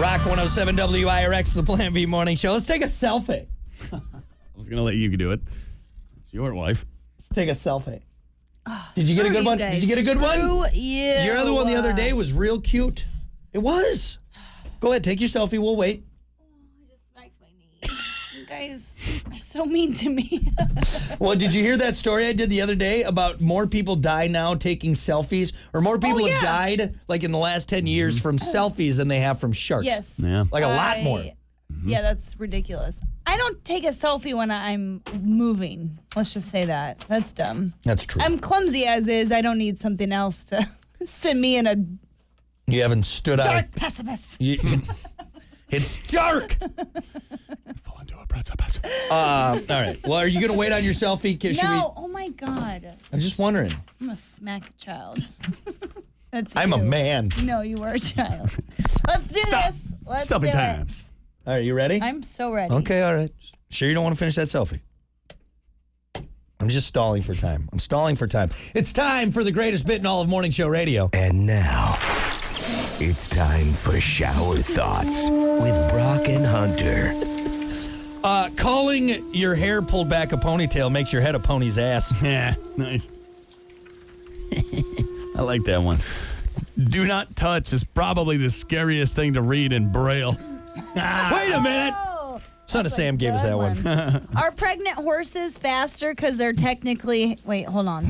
Rock 107 WIRX, the Plan B Morning Show. Let's take a selfie. I was going to let you do it. It's your wife. Let's take a selfie. Did you get a good one? Did you get a good one? Yeah. Your other one the other day was real cute. It was. Go ahead, take your selfie. We'll wait. I just smacked my knee. You guys are so mean to me. Well, did you hear that story I did the other day about more people die now taking selfies? Or more people have died, like in the last 10 years, from selfies than they have from sharks? Yes. Yeah. Like a lot more. Yeah, that's ridiculous. I don't take a selfie when I'm moving. Let's just say that. That's dumb. That's true. I'm clumsy as is. I don't need something else to send me in a You haven't stood out. dark pessimist. It's dark. Fall into a precipice. All right. Well, are you going to wait on your selfie? No. Oh, my God. I'm just wondering. I'm going to smack a child. That's I'm a you. man. No, you are a child. Let's do this. Let's do Selfie it. times. All right, you ready? I'm so ready. Okay, all right. Sure you don't want to finish that selfie? I'm just stalling for time. I'm stalling for time. It's time for the greatest bit in all of morning show radio. And now, it's time for Shower Thoughts with Brock and Hunter. Calling your hair pulled back a ponytail makes your head a pony's ass. Yeah, nice. I like that one. Do not touch is probably the scariest thing to read in Braille. Wait a minute. Son of Sam gave us that one. Are pregnant horses faster because they're technically... Wait, hold on.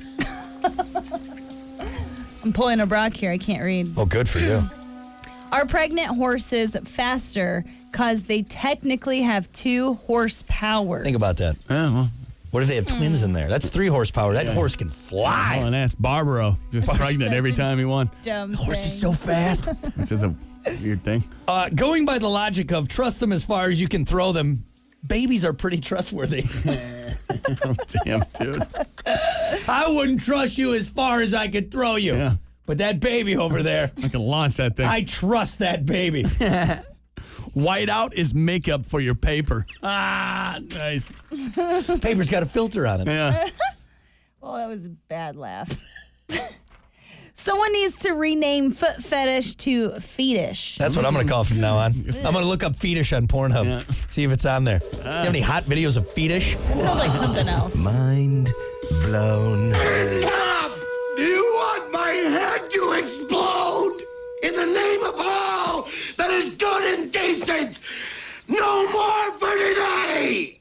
I'm pulling a Brock here. I can't read. Oh, good for you. Are pregnant horses faster because they technically have 2 horsepower? Think about that. Well, What if they have twins in there? That's 3 horsepower. That horse can fly. and ask Barbaro. Just pregnant every time he won. Dumb The horse thing. is so fast. Which is a weird thing. Going by the logic of trust them as far as you can throw them, babies are pretty trustworthy. Oh, damn, dude. I wouldn't trust you as far as I could throw you. Yeah. But that baby over there, I can launch that thing. I trust that baby. Whiteout is makeup for your paper. Ah, nice. Paper's got a filter on it. Yeah. Oh, that was a bad laugh. Someone needs to rename foot fetish to fetish. That's what I'm going to call it from now on. I'm going to look up fetish on Pornhub. Yeah. See if it's on there. You have any hot videos of fetish? Sounds like something else. Mind blown. Enough! Do you want my head to explode? In the name of all that is good and decent, no more for today!